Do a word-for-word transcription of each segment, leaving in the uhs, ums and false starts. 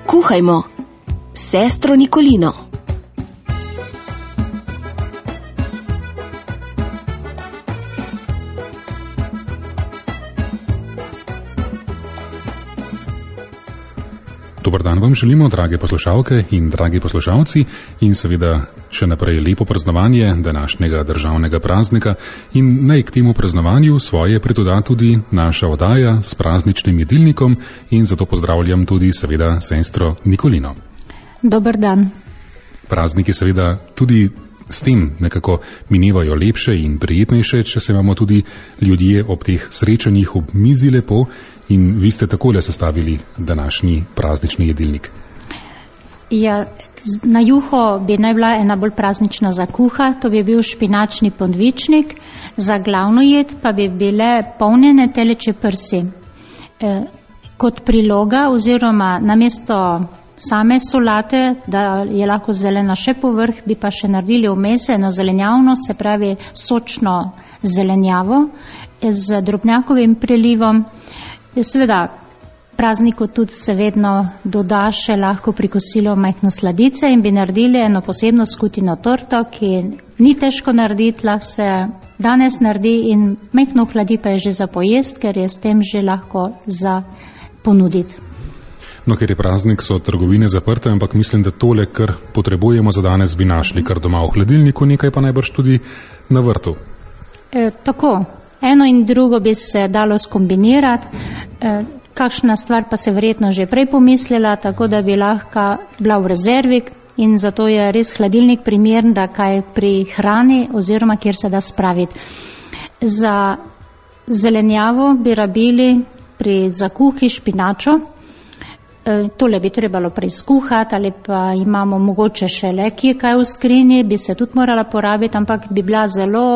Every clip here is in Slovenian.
Kuhajmo, sestro Nikolino. Dobar dan vam želimo, drage poslušalke in dragi poslušalci, in seveda še naprej lepo praznovanje današnjega državnega praznika in naj k temu praznovanju svoje pridoda tudi naša oddaja s prazničnim jedilnikom in zato pozdravljam tudi seveda sestro Nikolino. Dobar dan. Prazniki seveda tudi s tem nekako minevajo lepše in prijetnejše, če se imamo tudi ljudje ob teh srečanjih ob mizi lepo. In vi ste takole sestavili današnji praznični jedilnik. Ja, na juho bi naj bila ena bolj praznična zakuha, to bi bil špinačni podvičnik, za glavno jed pa bi bile polnjene teleče prsi. E, kot priloga oziroma namesto same solate, da je lahko zelena še povrh, bi pa še naredili vmes eno zelenjavno, se pravi sočno zelenjavo z drobnjakovim prelivom. Seveda, prazniku tudi se vedno doda še lahko pri kosilu majhno sladice in bi naredili eno posebno skutino torto, ki ni težko narediti, lahko se danes naredi in majhno hladi pa je že za pojest, ker je s tem že lahko za ponuditi. No, ker je praznik, so trgovine zaprte, ampak mislim, da tole, kar potrebujemo za danes, bi našli kar doma v hladilniku, nekaj pa najbrž tudi na vrtu. E, tako. Eno in drugo bi se dalo skombinirati, e, kakšna stvar pa se verjetno že prej pomislila, tako da bi lahko bila v rezervi in zato je res hladilnik primeren, da kaj pri hrani oziroma kjer se da spraviti. Za zelenjavo bi rabili pri zakuhi špinačo, e, tole bi trebalo preizkuhati ali pa imamo mogoče še le kje kaj v skrinji, bi se tudi morala porabiti, ampak bi bila zelo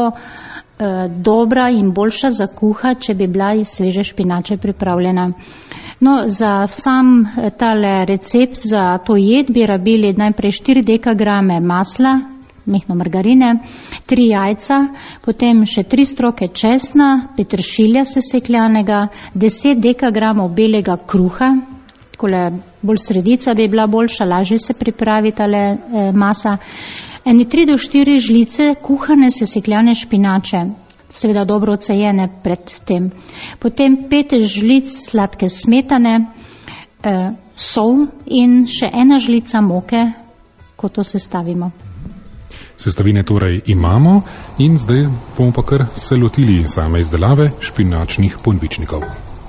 dobra in boljša zakuha, če bi bila iz sveže špinače pripravljena. No, za sam tale recept, za to jed bi rabili najprej štiri dekagrame masla, mehno margarine, tri jajca, potem še tri stroke česna, peteršilja sesekljanega, deset dekagramov belega kruha, takole bolj sredica bi bila boljša, lažje se pripravi tale eh, masa, eni tri do štiri žlice kuhane sesekljane špinače, seveda dobro ocejene pred tem. Potem pet žlic sladke smetane, eh, sol in še ena žlica moke, ko to sestavimo. Sestavine torej imamo in zdaj bomo pa kar se lotili same izdelave špinačnih podvičnikov.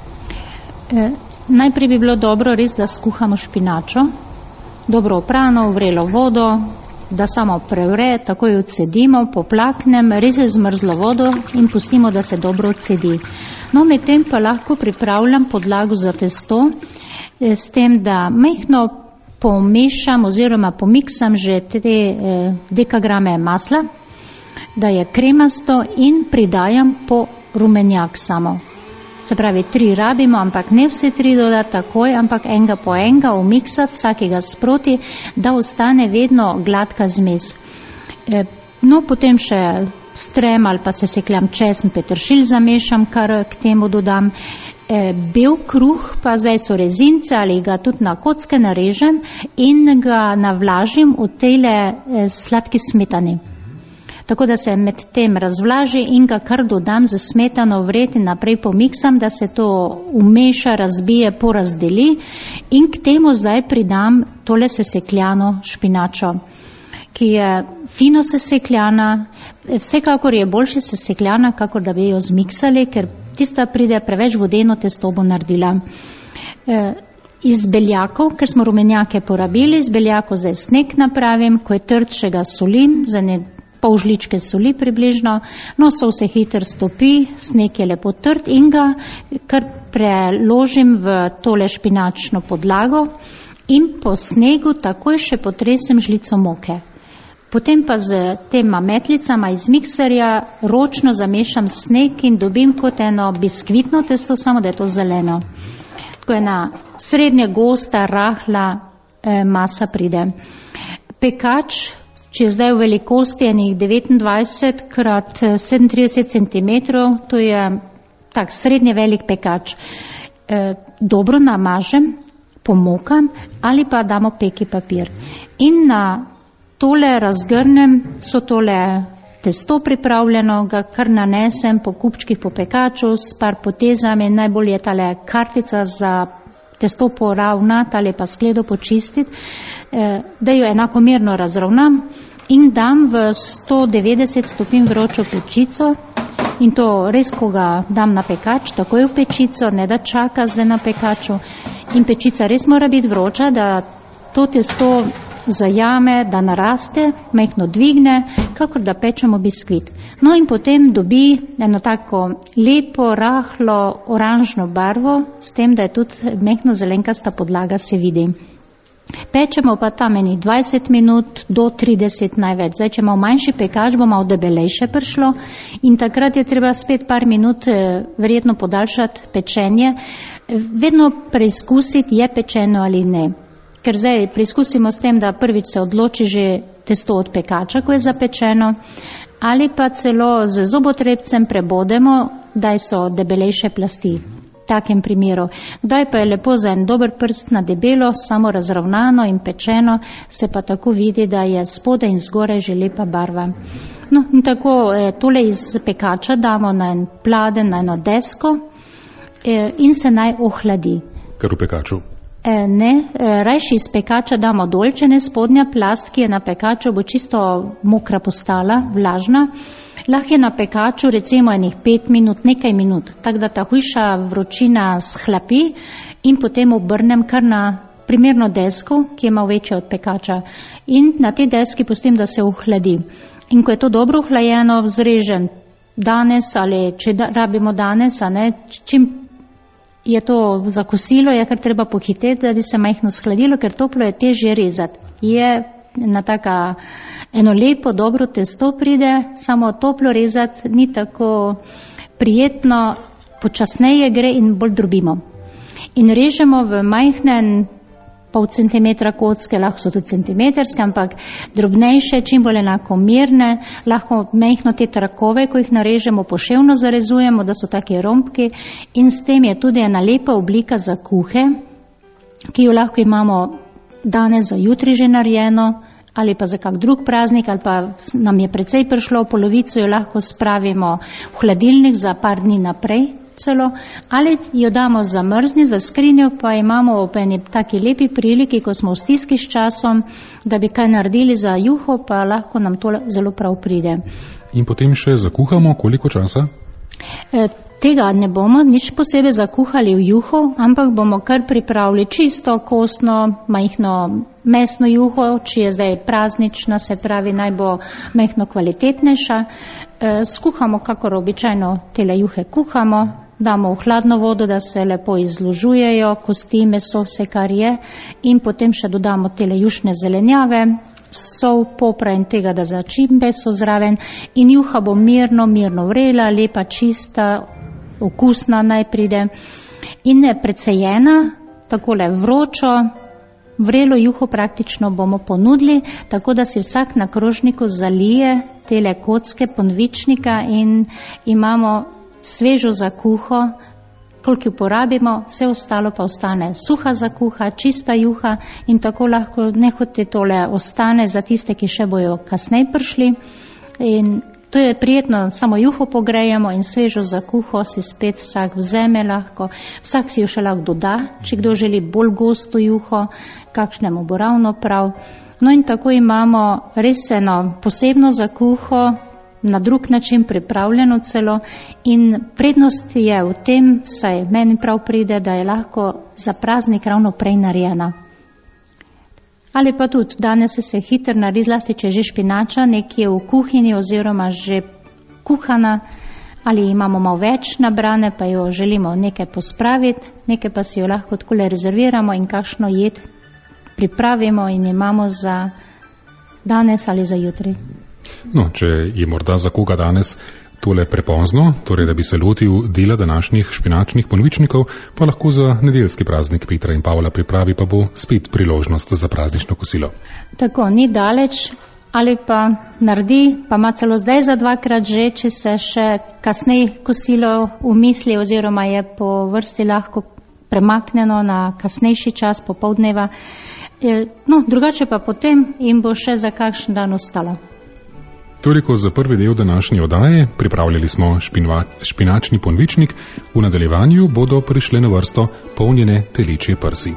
Eh, najprej bi bilo dobro res, da skuhamo špinačo, dobro oprano, vrelo vodo, da samo prevre, takoj odcedimo, poplaknem, res je zmrzlo vodo in pustimo, da se dobro odcedi. No, medtem pa lahko pripravljam podlago za testo, s tem, da majhno pomešam oziroma pomiksam že te eh, dekagrame masla, da je kremasto in pridajam po rumenjak samo. Se pravi, tri rabimo, ampak ne vse tri dodati takoj, ampak enega po enega umiksati, vsakega sproti, da ostane vedno gladka zmes. E, no, potem še strem ali pa sesekljam česen, peteršilj zamešam, kar k temu dodam. E, bel kruh, pa zdaj so rezince ali ga tudi na kocke narežem in ga navlažim v tejle e, sladki smetani. Tako da se med tem razvlaži in ga kar dodam za smetano vred in naprej pomiksam, da se to umeša, razbije, porazdeli in k temu zdaj pridam tole sesekljano špinačo, ki je fino sesekljana, vsekakor je boljše sesekljana, kakor da bi jo zmiksali, ker tista pride preveč vodeno testo bo naredila. E, iz beljakov, ker smo rumenjake porabili, iz beljakov zdaj sneg napravim, ko je trd, še ga solim, za ne pol žličke soli približno, no sol se hiter stopi, sneg je lepo trd in ga kar preložim v tole špinačno podlago in po snegu takoj še potresem žlico moke. Potem pa z tema metlicama iz mikserja ročno zamešam sneg in dobim kot eno biskvitno testo, samo da je to zeleno. Tako ena srednje gosta, rahla eh, masa pride. Pekač, če je zdaj v velikosti enih devetindvajset krat sedemintrideset centimetrov, to je tak srednje velik pekač. E, dobro namažem, pomokam ali pa damo peki papir. In na tole razgrnem, so tole testo pripravljeno, ga kar nanesem po kupčkih po pekaču s par potezami, najbolj je tale kartica za testo poravnati ali pa skledo počistiti, da jo enakomerno razravnam in dam v sto devetdeset stopinj vročo pečico in to res, ko ga dam na pekač, takoj v pečico, ne da čaka zdaj na pekaču in pečica res mora biti vroča, da to testo zajame, da naraste, majhno dvigne, kakor da pečemo biskvit. No in potem dobi eno tako lepo, rahlo, oranžno barvo, s tem, da je tudi majhno zelenkasta podlaga se vidi. Pečemo pa tam eni dvajset minut do trideset največ. Zdaj, če malo manjši pekač, bo malo debelejše prišlo in takrat je treba spet par minut verjetno podaljšati pečenje. Vedno preizkusiti, je pečeno ali ne. Ker zdaj preizkusimo s tem, da prvič se odloči že testo od pekača, ko je zapečeno, ali pa celo z zobotrebcem prebodemo, da so debelejše plasti. V takem primeru. Kdaj pa je lepo za en dober prst na debelo, samo razravnano in pečeno, se pa tako vidi, da je spode in zgore že lepa barva. No, in tako tole iz pekača damo na en pladen, na eno desko in se naj ohladi. Kar v pekaču? E, ne, rajši iz pekača damo dolčene, spodnja plast, ki je na pekaču, bo čisto mokra postala, vlažna. Lahko je na pekaču recimo enih pet minut, nekaj minut, tako da ta hujša vročina shlapi in potem obrnem kar na primerno desko, ki je malo večja od pekača. In na tej deski pustim, da se ohladi. In ko je to dobro ohlajeno, zrežem danes ali če da, rabimo danes, a ne, čim je to za kosilo, je kar treba pohiteti, da bi se majhno shladilo, ker toplo je težje rezati. Je na taka eno lepo, dobro testo pride, samo toplo rezati ni tako prijetno, počasneje gre in bolj drobimo. In režemo v majhne pol centimetra kocke, lahko so tudi centimetrske, ampak drobnejše, čim bolj enakomerne, lahko majhno te trakove, ko jih narežemo, poševno zarezujemo, da so take rombki in s tem je tudi ena lepa oblika za kuhe, ki jo lahko imamo danes za jutri že narejeno, ali pa za kak drug praznik, ali pa nam je precej prišlo, polovico jo lahko spravimo v hladilnik za par dni naprej celo, ali jo damo zamrzniti v skrinjo, pa imamo ob eni taki lepi priliki, ko smo v stiski s časom, da bi kaj naredili za juho, pa lahko nam to zelo prav pride. In potem še zakuhamo, koliko časa? E, tega ne bomo nič posebej zakuhali v juho, ampak bomo kar pripravili čisto, kostno, majhno mesno juho, če je zdaj praznična, se pravi, naj bo majhno kvalitetnejša. E, skuhamo, kakor običajno tele juhe kuhamo, damo v hladno vodo, da se lepo izložujejo, kosti, meso, vse kar je, in potem še dodamo tele jušne zelenjave, sol, popra in tega, da začimbe so zraven in juha bo mirno, mirno vrela, lepa, čista, okusna naj pride in precejena, takole vročo, vrelo juho praktično bomo ponudili, tako da si vsak na krožniku zalije tele kocke ponvičnika in imamo svežo zakuho, koliko uporabimo, vse ostalo pa ostane suha zakuha, čista juha in tako lahko nehote tole ostane za tiste, ki še bojo kasneje prišli. In to je prijetno, samo juho pogrejemo in svežo zakuho si spet vsak vzeme lahko, vsak si jo še lahko doda, če kdo želi bolj gosto juho, kakšnemu bo ravno prav. No in tako imamo res eno posebno zakuho, na drug način pripravljeno celo in prednost je v tem, saj meni prav pride, da je lahko za praznik ravno prej narejena. Ali pa tudi danes se hitro naredi, zlasti če že špinača nekje v kuhinji oziroma že kuhana, ali imamo malo več nabrane, pa jo želimo nekaj pospraviti, nekaj pa si jo lahko takole rezerviramo in kakšno jed pripravimo in imamo za danes ali za jutri. No, če je morda za koga danes tole prepozno, torej da bi se lotil dela današnjih špinačnih ponvičnikov, pa lahko za nedeljski praznik Petra in Pavla pripravi, pa bo spet priložnost za praznično kosilo. Tako, ni daleč, ali pa naredi, pa ima celo zdaj za dvakrat že, če se še kasneje kosilo umisli oziroma je po vrsti lahko premaknjeno na kasnejši čas popoldneva. No, drugače pa potem jim bo še za kakšen dan ostalo. Toliko za prvi del današnje oddaje. Pripravljali smo špinva, špinačni ponvičnik, v nadaljevanju bodo prišle na vrsto polnjene telečje prsi.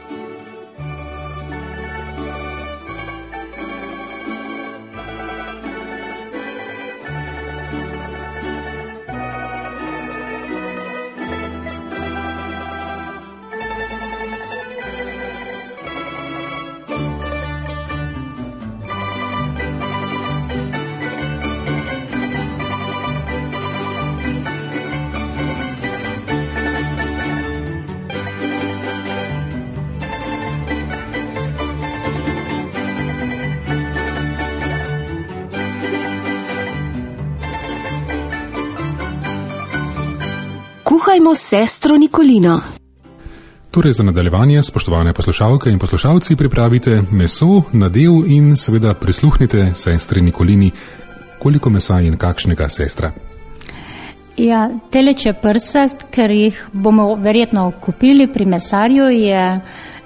Kuhajmo s sestro Nikolino. Torej za nadaljevanje, spoštovane poslušalke in poslušalci, pripravite meso, nadev in seveda prisluhnite sestri Nikolini. Koliko mesa in kakšnega, sestra? Ja, telečje prse, ker jih bomo verjetno kupili pri mesarju, je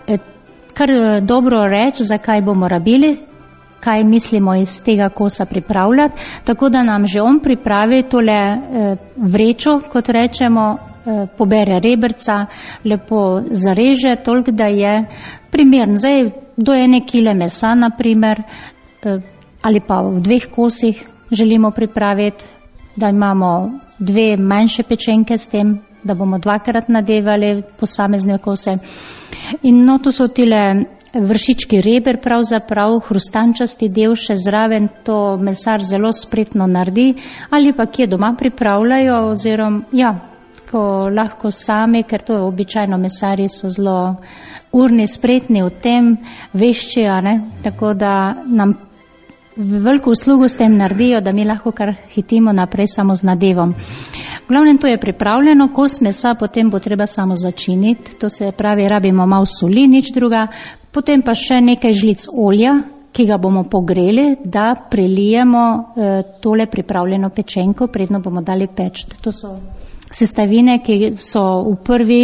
kar dobro reči, zakaj bomo rabili, kaj mislimo iz tega kosa pripravljati, tako da nam že on pripravi tole vrečo, kot rečemo, pobere rebrca, lepo zareže, toliko, da je primern. Zdaj, do ene kile mesa, naprimer, ali pa v dveh kosih želimo pripraviti, da imamo dve manjše pečenke s tem, da bomo dvakrat nadevali posamezne kose. In no, tu so tile vršički reber, pravzaprav hrustančasti del še zraven, to mesar zelo spretno naredi, ali pa kje doma pripravljajo, oziroma, ja, ko lahko sami, ker to običajno mesarji so zelo urni, spretni v tem, vešči, a ne, tako da nam veliko uslugo s tem naredijo, da mi lahko kar hitimo naprej samo z nadevom. V glavnem to je pripravljeno, kos mesa potem bo treba samo začiniti, to se pravi, rabimo malo soli, nič druga, potem pa še nekaj žlic olja, ki ga bomo pogreli, da prelijemo eh, tole pripravljeno pečenko, predno bomo dali peč. To so sestavine, ki so v prvi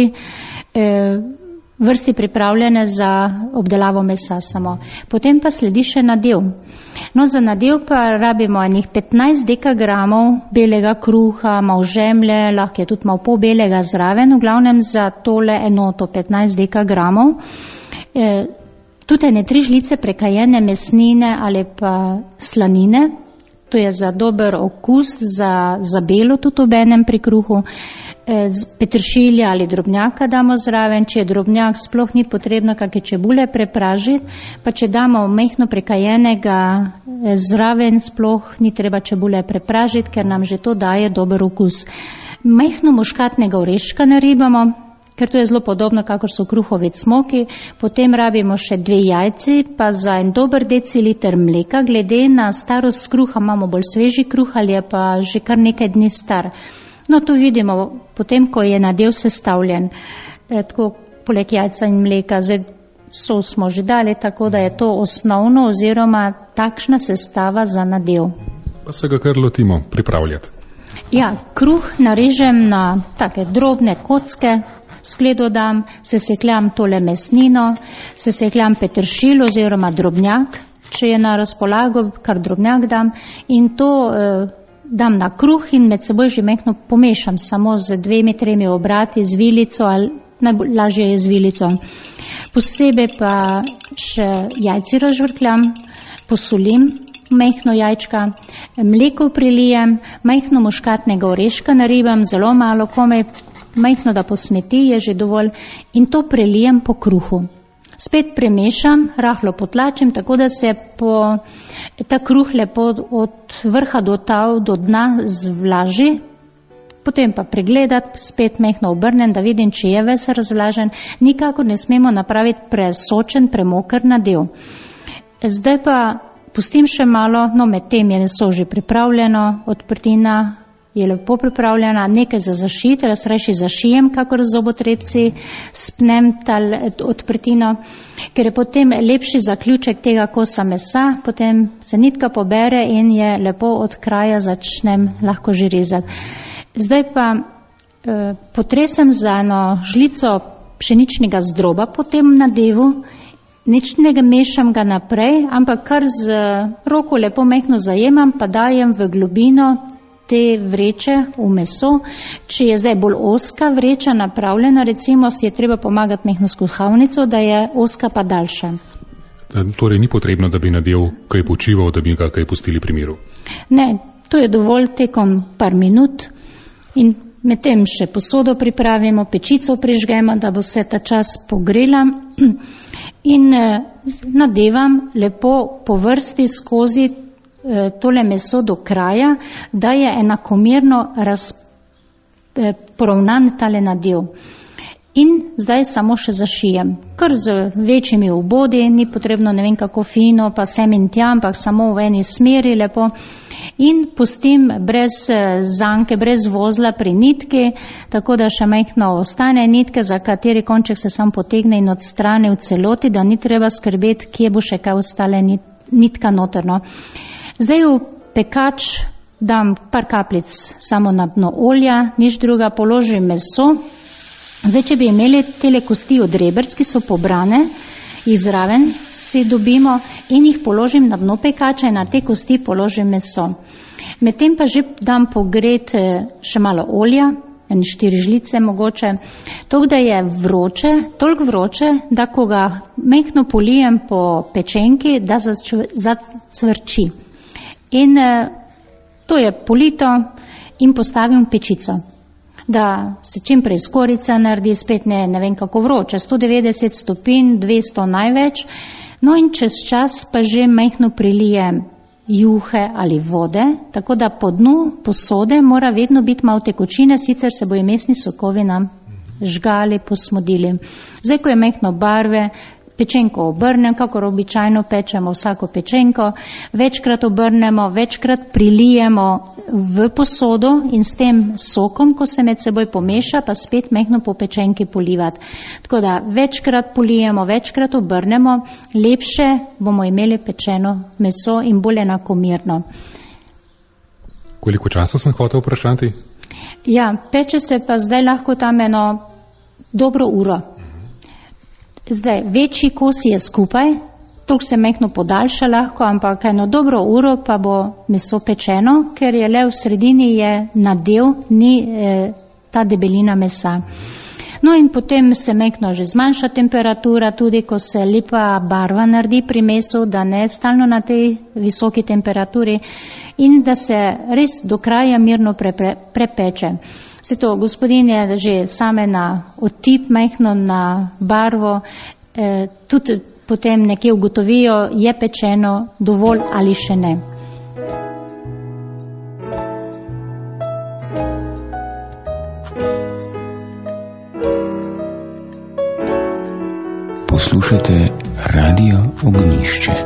eh, vrsti pripravljene za obdelavo mesa samo. Potem pa sledi še nadev. No, za nadev pa rabimo enih petnajst dekagramov belega kruha, malo žemlje, lahko je tudi malo pol belega zraven, v glavnem za tole enoto petnajst dekagramov. E, tudi ene tri žlice prekajene mesnine ali pa slanine, to je za dober okus, za, za belo tudi obenem pri kruhu. E, peteršilja ali drobnjaka damo zraven, če je drobnjak, sploh ni potrebno kakšne čebule prepražiti, pa če damo mehno prekajenega zraven, sploh ni treba čebule prepražiti, ker nam že to daje dober okus. Mehno muškatnega oreška naribamo, ker to je zelo podobno, kakor so kruhovi cmoki, potem rabimo še dve jajci, pa za en dober deciliter mleka, glede na starost kruha, imamo bolj sveži kruh ali je pa že kar nekaj dni star. No, tu vidimo, potem, ko je nadev sestavljen, eh, tako poleg jajca in mleka, zdaj sos smo že dali, tako da je to osnovno oziroma takšna sestava za nadev. Pa se ga kar lotimo pripravljati. Ja, kruh narežem na take drobne kocke, skledo dam, sesekljam tole mesnino, sesekljam peteršilj oziroma drobnjak, če je na razpolago, kar drobnjak dam, in to eh, dam na kruh in med seboj že mehko pomešam, samo z dvemi, tremi obrati, z vilico, ali najlažje je z vilico. Posebej pa še jajci razžvrkljam, posolim mehno jajčka, mleko prilijem, mehno muškatnega oreška naribam, zelo malo, komaj mehno, da posmeti, je že dovolj, in to prelijem po kruhu. Spet premešam, rahlo potlačim, tako da se po ta kruh lepo od vrha do tav, do dna zvlaži, potem pa pregledati, spet mehno obrnem, da vidim, če je ves razvlažen. Nikakor ne smemo napraviti presočen, premokr nadev. Zdaj pa pustim še malo, no med tem je meso že pripravljeno, odprtina je lepo pripravljena, nekaj za zašit, razrejši zašijem, kakor zobotrebci, spnem tal odprtino, ker je potem lepši zaključek tega kosa mesa, potem se nitka pobere in je lepo od kraja začnem lahko že rezati. Zdaj pa eh, potresem za eno žlico pšeničnega zdroba po tem nadevu, nič ne mešam ga naprej, ampak kar z roko lepo mehno zajemam, pa dajem v globino te vreče v meso. Če je zdaj bolj oska vreča napravljena, recimo si je treba pomagati mehno skuhalnico, da je oska pa daljša. Torej ni potrebno, da bi nadev kaj počival, da bi ga kaj pustili pri miru? Ne, to je dovolj tekom par minut in medtem še posodo pripravimo, pečico prižgemo, da bo se ta čas pogrela in nadevam lepo po vrsti skozi tole meso do kraja, da je enakomerno poravnan tale nadev. In zdaj samo še zašijem, kar z večjimi obodi, ni potrebno ne vem kako fino, pa sem in tja, ampak samo v eni smeri lepo. In pustim brez zanke, brez vozla pri nitki, tako da še majhno ostane nitke, za kateri konček se sam potegne in odstrani v celoti, da ni treba skrbeti, kje bo še kaj ostale nitka noterno. Zdaj v pekač dam par kapljic samo na dno olja, nič druga, položim meso. Zdaj, če bi imeli tele kosti od rebrc, ki so pobrane, jih zraven si dobimo in jih položim na dno pekača in na te kosti položim meso. Medtem pa že dam pogret še malo olja, en štiri žlice mogoče, toliko da je vroče, toliko vroče, da ko ga mehno polijem po pečenki, da zacvrči. In to je polito in postavim pečico, da se čim prej skorica naredi, spet ne, ne vem kako vroče, sto devetdeset stopinj, dvesto največ, no in čez čas pa že mehno prilijem juhe ali vode, tako da po dnu posode mora vedno biti malo tekočine, sicer se bojo mesni sokovi nam žgali, posmodili. Zdaj, ko je mehno barve, pečenko obrnem, kakor običajno pečemo vsako pečenko, večkrat obrnemo, večkrat prilijemo v posodo in s tem sokom, ko se med seboj pomeša, pa spet mehno po pečenki polivati. Tako da večkrat polijemo, večkrat obrnemo, lepše bomo imeli pečeno meso in bolj enakomerno. Koliko časa sem hotel vprašati? Ja, peče se pa zdaj lahko tam eno dobro uro. Zdaj, večji kosi je skupaj, toliko se mehno podaljša lahko, ampak eno dobro uro pa bo meso pečeno, ker je le v sredini je nadev, ni eh, ta debelina mesa. No in potem se mehno že zmanjša temperatura, tudi ko se lepa barva naredi pri mesu, da ne stalno na tej visoki temperaturi in da se res do kraja mirno pre, pre, prepeče. Se to, gospodin je že same na otip, mehno na barvo, eh, tudi potem nekje ugotovijo, je pečeno dovolj ali še ne. Poslušate Radio Ognišče.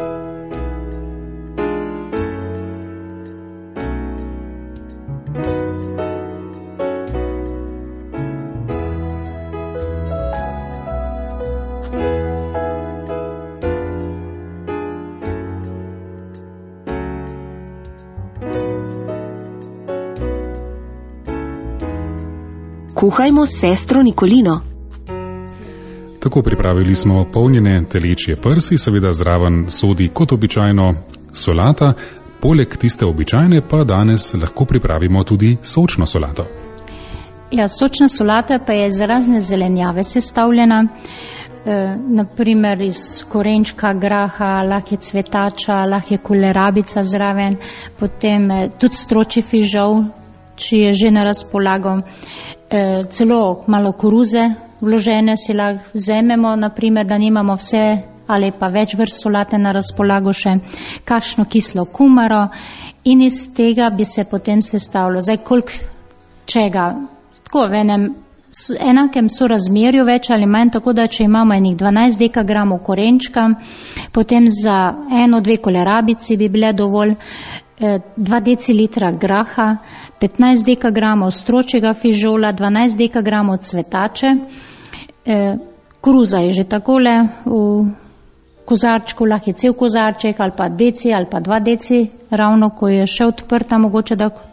Kuhajmo s sestro Nikolino. Tako pripravili smo polnjene telečje prsi, seveda zraven sodi kot običajno solata, poleg tiste običajne pa danes lahko pripravimo tudi sočno solato. Ja, sočna solata pa je iz razne zelenjave sestavljena, e, naprimer iz korenčka, graha, lahko je cvetača, lahko je kolerabica zraven, potem e, tudi stročji fižol, če je že na razpolago. E, celo malo koruze vložene si lahko vzememo, naprimer, da nimamo vse ali pa več vrst solate na razpolago še, kakšno kislo kumaro in iz tega bi se potem sestavilo. Zdaj, koliko čega, tako v enem enakem sorazmerju več ali manj, tako da če imamo enih dvanajst dekagramov korenčka, potem za eno, dve kolerabici bi bile dovolj, dva decilitra graha, petnajst dekagramov stročjega fižola, dvanajst dekagramov cvetače, koruza je že takole v kozarčku, lahko je cel kozarček ali pa deci ali pa dva deci, ravno ko je še odprta, mogoče da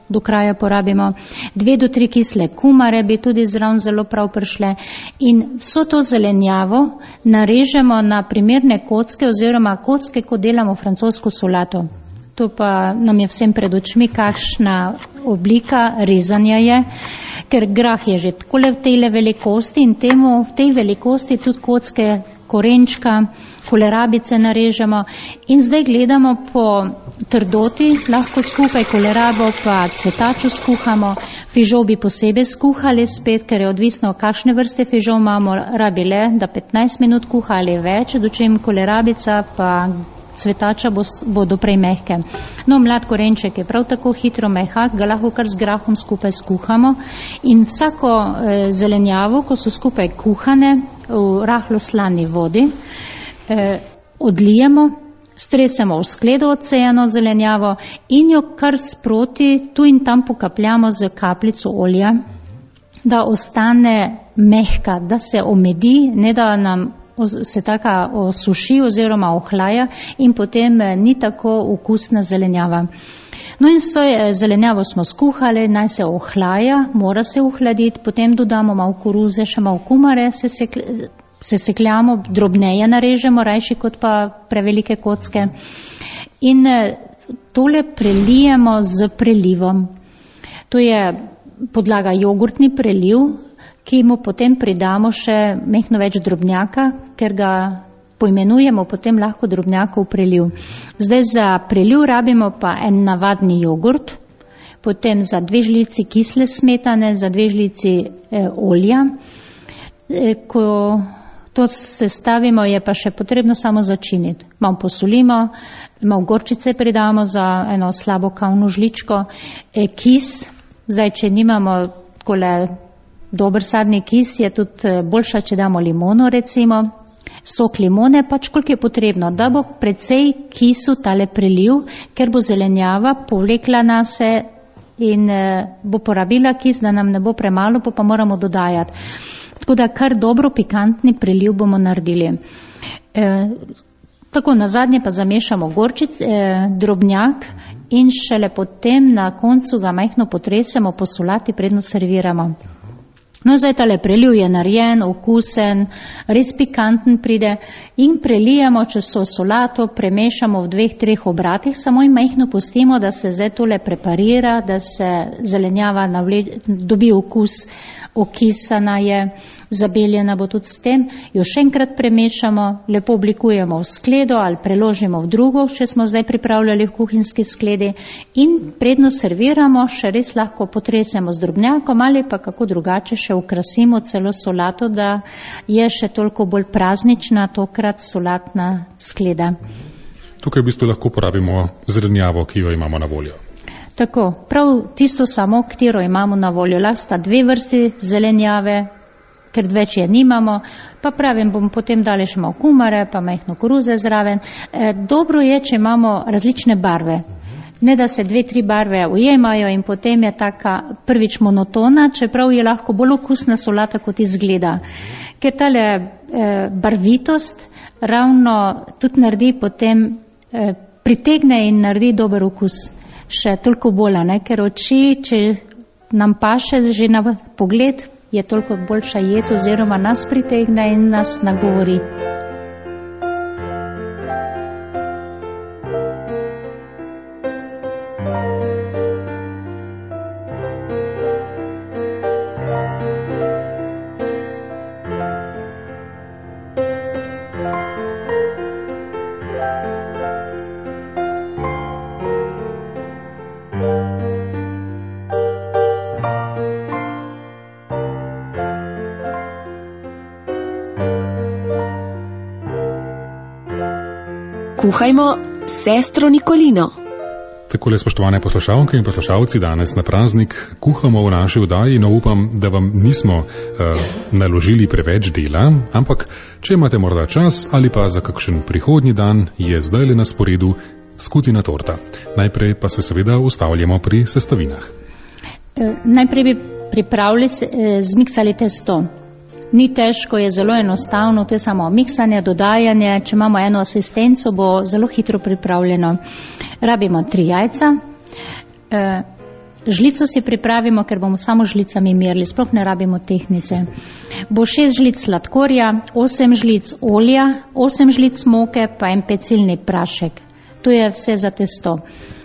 do kraja porabimo. Dve do tri kisle kumare bi tudi zraven zelo prav prišle. In vso to zelenjavo narežemo na primerne kocke oziroma kocke, ko delamo francosko solato. To pa nam je vsem pred očmi, kakšna oblika rezanja je, ker grah je že takole v tejle velikosti in temu v tej velikosti tudi kocke korenčka, kolerabice narežemo in zdaj gledamo po trdoti, lahko skupaj kolerabo pa cvetačo skuhamo, fižol bi posebej skuhali spet, ker je odvisno, kakšne vrste fižol imamo, rabi le, da petnajst minut kuha ali več, dočim kolerabica pa cvetača bo, bodo prej mehke. No, mlad korenček je prav tako hitro mehak, ga lahko kar z grahom skupaj skuhamo in vsako eh, zelenjavo, ko so skupaj kuhane v rahlo slani vodi, eh, odlijemo, stresemo v skledo odsejano zelenjavo in jo kar sproti tu in tam pokapljamo z kapljico olja, da ostane mehka, da se omedi, ne da nam se taka osuši oziroma ohlaja in potem ni tako okusna zelenjava. No in vso zelenjavo smo skuhali, naj se ohlaja, mora se ohladiti, potem dodamo malo koruze, še malo kumare, se, sekl, se sekljamo, drobneje narežemo, rajši kot pa prevelike kocke. In tole prelijemo z prelivom. To je podlaga jogurtni preliv, ki mu potem pridamo še mehno več drobnjaka, ker ga poimenujemo potem lahko drobnjakov preliv. Zdaj za preliv rabimo pa en navadni jogurt, potem za dve žlici kisle smetane, za dve žlici eh, olja. E, ko to sestavimo, je pa še potrebno samo začiniti. Malo posolimo, malo gorčice pridamo za eno slabo kavno žličko, e, kis, zdaj če nimamo kole dober sadni kis, je tudi boljša, če damo limono recimo, sok limone, pač koliko je potrebno, da bo precej kisu tale preliv, ker bo zelenjava povlekla nase in eh, bo porabila kis, da nam ne bo premalo, pa, pa moramo dodajati. Tako da kar dobro pikantni preliv bomo naredili. Eh, tako na zadnje pa zamešamo gorčic, eh, drobnjak in šele potem na koncu ga majhno potresemo po solati, predno serviramo. No, zdaj tale preliv je narejen, okusen, res pikanten pride in prelijemo čez vso solato, premešamo v dveh, treh obratih, samo in majhno pustimo, da se zdaj tole preparira, da se zelenjava navle, dobi okus, okisana je, zabeljena bo tudi s tem, jo še enkrat premešamo, lepo oblikujemo v skledo ali preložimo v drugo, če smo zdaj pripravljali v kuhinjski skledi in predno serviramo, še res lahko potresemo z drobnjakom ali pa kako drugače še ukrasimo celo solato, da je še toliko bolj praznična tokrat solatna skleda. Tukaj v bistvu lahko porabimo zelenjavo, ki jo imamo na voljo. Tako, prav tisto samo, katero imamo na voljo. Lahko sta dve vrsti zelenjave, ker več je nimamo, pa pravim, bomo potem dali še malo kumare, pa majhno koruze zraven. E, dobro je, če imamo različne barve. Ne da se dve, tri barve ujemajo in potem je taka prvič monotona, čeprav je lahko bolj okusna solata, kot izgleda. Ker tale e, barvitost ravno tudi naredi potem, e, pritegne in naredi dober okus. Še toliko bolj, ne? Ker oči, če nam paše že na pogled, je toliko boljša jed oziroma nas pritegne in nas nagovori. Kuhajmo sestro Nikolino. Takole, spoštovane poslušalke in poslušalci, danes na praznik kuhamo v naši oddaji, no upam, da vam nismo uh, naložili preveč dela, ampak če imate morda čas ali pa za kakšen prihodnji dan, je zdajle na sporedu skutina torta. Najprej pa se seveda ustavljamo pri sestavinah. E, najprej bi pripravili, e, zmiksali testo. Ni težko, je zelo enostavno, to je samo miksanje, dodajanje, če imamo eno asistenco, bo zelo hitro pripravljeno. Rabimo tri jajca, žlico si pripravimo, ker bomo samo žlicami merili, sploh ne rabimo tehnice. Bo šest žlic sladkorja, osem žlic olja, osem žlic moke, pa en pecilni prašek. To je vse za testo.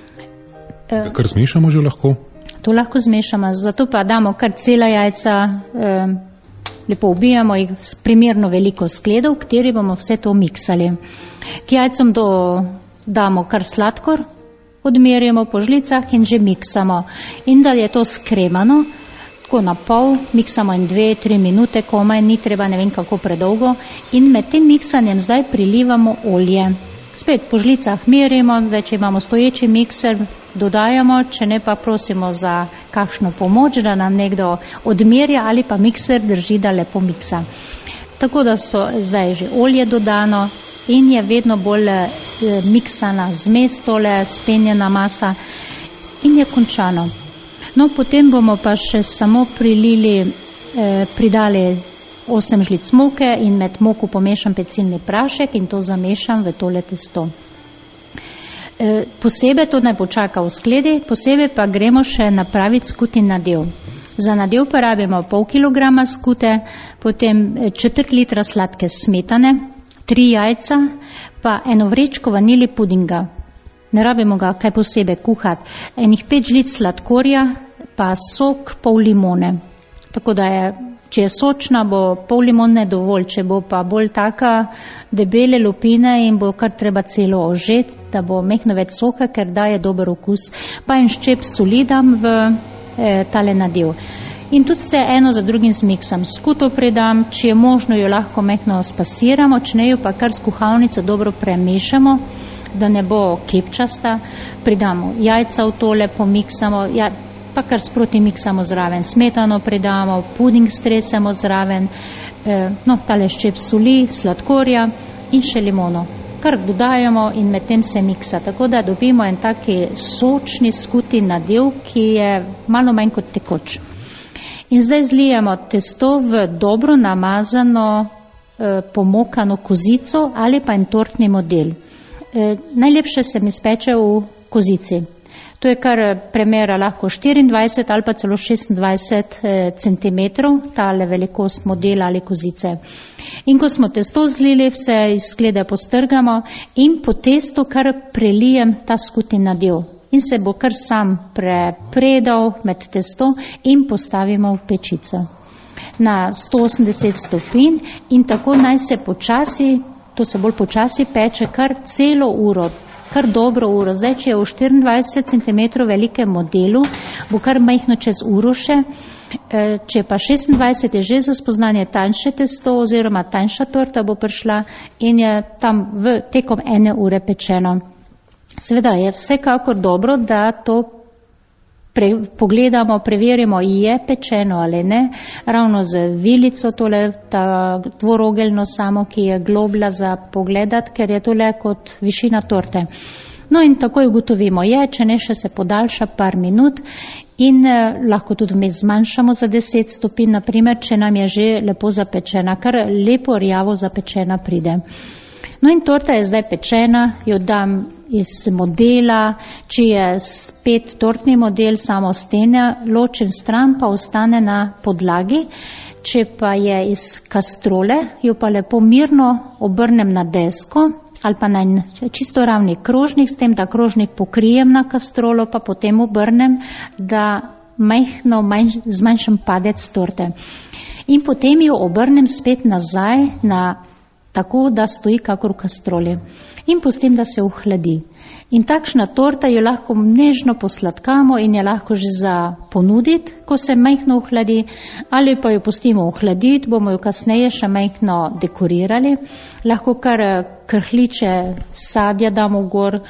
Kar zmešamo že lahko? To lahko zmešamo, zato pa damo kar cela jajca, eh, lepo ubijamo jih primerno veliko skledo, v kateri bomo vse to miksali. K jajcom do, damo kar sladkor, odmerjamo po žlicah in že miksamo. In da je to skremano, tako na pol, miksamo in dve, tri minute komaj, ni treba ne vem kako predolgo. In med tem miksanjem zdaj prilivamo olje. Spet po žlicah merimo, zdaj če imamo stoječi mikser, dodajamo, če ne pa prosimo za kakšno pomoč, da nam nekdo odmerja ali pa mikser drži, da lepo miksa. Tako da so zdaj že olje dodano in je vedno bolj eh, miksana zmes, tole spenjena masa in je končano. No, potem bomo pa še samo prilili, eh, pridali osem žlic moke in med moko pomešam pecilni prašek in to zamešam v tole testo. E, posebej to naj počaka v skledi, posebej pa gremo še napraviti skutin nadev. Za nadev pa rabimo pol kilograma skute, potem četrt litra sladke smetane, tri jajca, pa eno vrečko vanili pudinga. Ne rabimo ga kaj posebej kuhati. Enih pet žlic sladkorja, pa sok pol limone. Tako da je, če je sočna, bo pol limone dovolj, če bo pa bolj taka debele lupine in bo kar treba celo ožeti, da bo mehno več soka, ker daje dober okus. Pa en ščep soli dam v eh, tale nadev. In tudi se eno za drugim zmiksam. Skuto predam, če je možno, jo lahko mehno spasiramo, če ne jo pa kar s kuhalnico dobro premešamo, da ne bo kepčasta. Pridamo jajca v tole, pomiksamo, ja, pa kar sproti miksamo zraven, smetano pridamo, puding stresemo zraven, eh, no, tale ščep soli, sladkorja in še limono. Kar dodajamo in med tem se miksa, tako da dobimo en taki sočni skuti nadev, ki je malo manj kot tekoč. In zdaj zlijemo testo v dobro namazano, eh, pomokano kozico ali pa en tortni model. Eh, najlepše se mi speče v kozici. To je kar premera lahko štiriindvajset ali pa celo šestindvajset centimetrov, tale velikost modela ali kozice. In ko smo testo zlili, vse iz sklede postrgamo in po testu kar prelijem ta skuti nadev. In se bo kar sam prepredal med testo in postavimo v pečico na sto osemdeset stopinj in tako naj se počasi, to se bolj počasi peče kar celo uro. Kar dobro uro. Zdaj, če je v štiriindvajset centimetrov velikem modelu, bo kar majhno čez uro še. Če pa šestindvajset je že za spoznanje tanjše testo oziroma tanjša torta bo prišla in je tam v tekom ene ure pečeno. Seveda je vsekakor dobro, da to pre, pogledamo, preverimo, je pečeno ali ne, ravno z vilico tole, ta dvorogeljno samo, ki je globla za pogledat, ker je tole kot višina torte. No in takoj ugotovimo je, če ne še se podaljša par minut in eh, lahko tudi vmes zmanjšamo za deset stopinj, naprimer, če nam je že lepo zapečena, kar lepo rjavo zapečena pride. No in torta je zdaj pečena, jo dam iz modela, če je spet tortni model, samo stene, ločen stran pa ostane na podlagi, če pa je iz kastrole, jo pa lepo mirno obrnem na desko ali pa na čisto ravni krožnik, s tem, da krožnik pokrijem na kastrolo, pa potem obrnem, da majhno, manj, zmanjšam padec torte. In potem jo obrnem spet nazaj na tako, da stoji kakor v kastroli. In pustim, da se ohladi. In takšna torta jo lahko nežno posladkamo in je lahko že za ponuditi, ko se majhno ohladi, ali pa jo pustimo ohladiti, bomo jo kasneje še majhno dekorirali. Lahko kar krhliče sadja damo gor,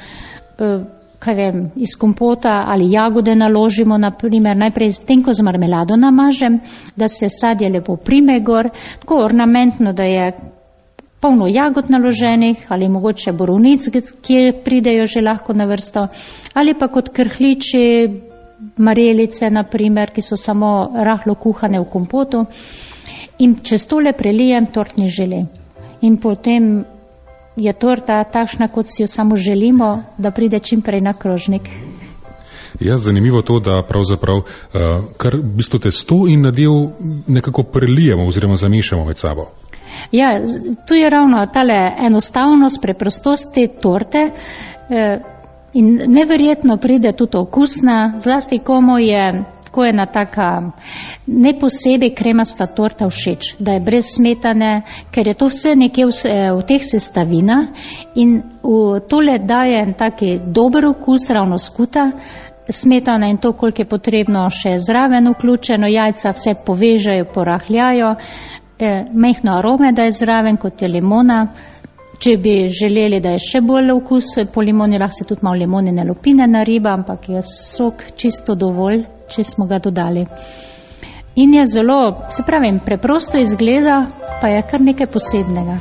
kaj vem, iz kompota ali jagode naložimo, naprimer, najprej tenko z marmelado namažem, da se sadje lepo prime gor, tako ornamentno, da je polno jagod naloženih ali mogoče borovnic, kjer pridejo že lahko na vrsto, ali pa kot krhliči marelice, naprimer, ki so samo rahlo kuhane v kompotu. In čez tole prelijem tortni žele. In potem je torta takšna, kot si jo samo želimo, da pride čim prej na krožnik. Ja, zanimivo to, da pravzaprav uh, kar v bistvu testo in nadev nekako prelijemo oziroma zamešamo med sabo. Ja, tu je ravno tale enostavnost, preprostost te torte eh, in neverjetno pride tudi okusna, zlasti komu je tako ena taka ne posebej kremasta torta všeč, da je brez smetane, ker je to vse nekje v, v teh sestavinah in v tole daje en taki dober okus, ravno skuta smetana in to, koliko je potrebno še zraven vključeno, jajca vse povežejo, porahljajo, eh, mehno arome da je zraven, kot je limona. Če bi želeli, da je še bolj okus po limoni, lahko se tudi malo limonine lupine nariba, ampak je sok čisto dovolj, če smo ga dodali. In je zelo, se pravim, preprosto izgleda, pa je kar nekaj posebnega.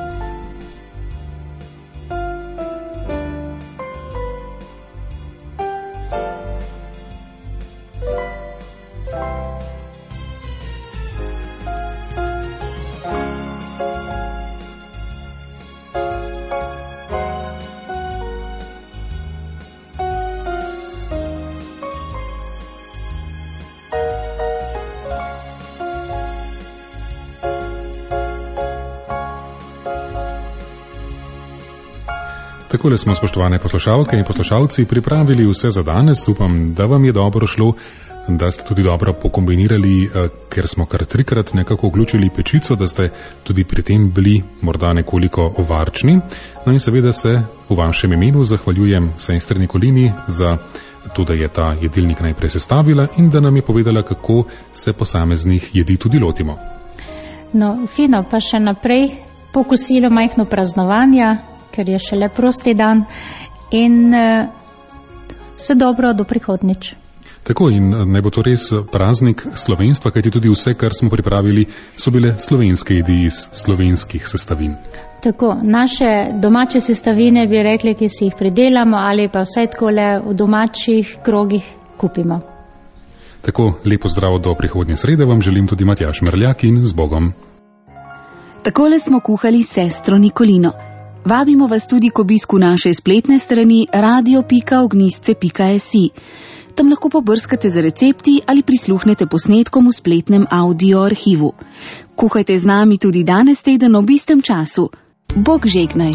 Takole smo, spoštovane poslušalke in poslušalci, pripravili vse za danes. Upam, da vam je dobro šlo, da ste tudi dobro pokombinirali, ker smo kar trikrat nekako vključili pečico, da ste tudi pri tem bili morda nekoliko varčni. No in seveda se v vašem imenu zahvaljujem sestri Nikolini za to, da je ta jedilnik najprej sestavila in da nam je povedala, kako se posameznih jedi tudi lotimo. No, fino, pa še naprej pokusilo majhno praznovanja, ker je šele prosti dan in uh, vse dobro do prihodnič. Tako in naj bo to res praznik slovenstva, kajti tudi vse, kar smo pripravili, so bile slovenske jedi iz slovenskih sestavin. Tako, naše domače sestavine bi rekli, ki si jih pridelamo ali pa vsaj takole v domačih krogih kupimo. Tako, lepo zdravo do prihodnje srede vam želim tudi Matjaž Merljak in z Bogom. Takole smo kuhali s sestro Nikolino. Vabimo vas tudi k obisku naše spletne strani radio pika ognjišče pika si. Tam lahko pobrskate za recepti ali prisluhnete posnetkom v spletnem audio arhivu. Kuhajte z nami tudi danes teden ob istem času. Bog žegnaj.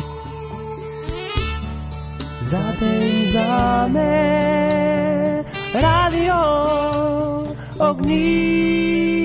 Zate in zame radio ognjišče.